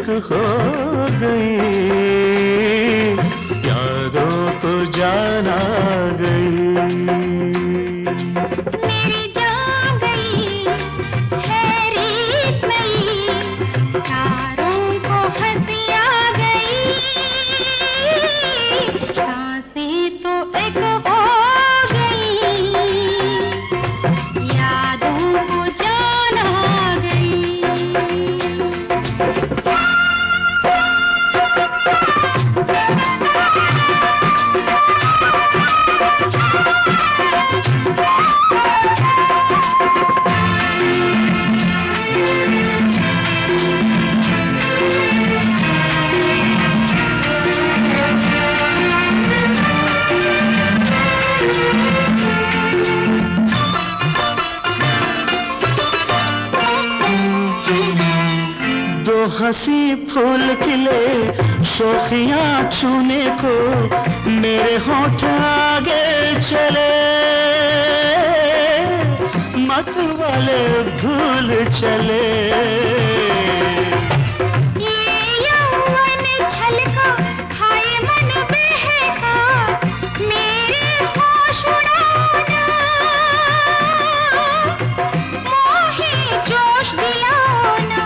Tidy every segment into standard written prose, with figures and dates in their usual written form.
एक हो गई, यादों को जाना गई। मेरी जान गई है रीत नई, तारों को हंसी आ गई, सांसें तो एक हो गई, यादों को जाना गई। हंसी फूल खिले शोखियां छूने को मेरे होठ आगे चले, मत वाले भूल चले। ये यौवन छलका हाय मन बहका, मेरे होश उड़ाना, मोहे जोश दिलाना।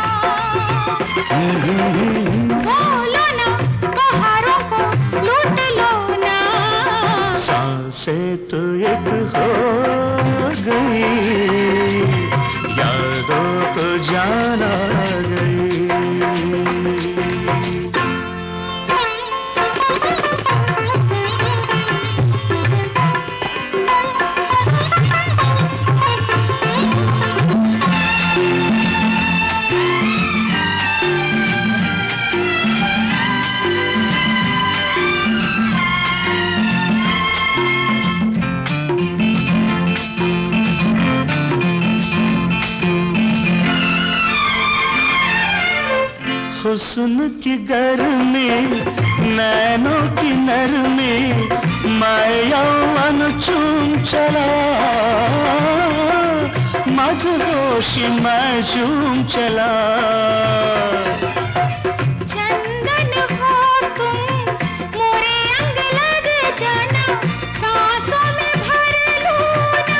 बोलो ना बहारों को लूट लो ना, सांसें तो एक हो गई, यादों को जाना गई। हुस्न की गर्मी, नैनों की नरमी, मैं यौवन चूम चला, मदहोशी मैं झूम चला। चंदन हो तुम मोरे अंग लग जाना, सांसों में भर लूना,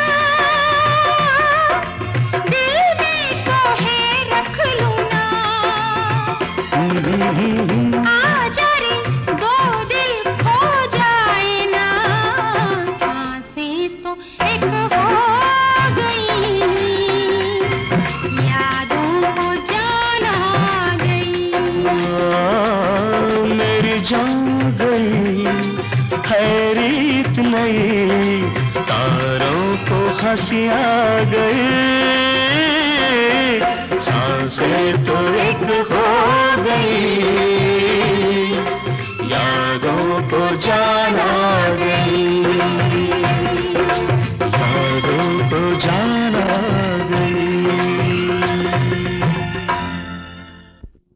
दिल में कोहे रख लूना। आजा रे दो दिल खो जाए ना, सांसें तो एक हो गई, यादों को जाना गई। मेरी जान गई है रीत नई, तारों को हंसी आ गई, सांसें तो एक हो गई, यादों को जाना गई।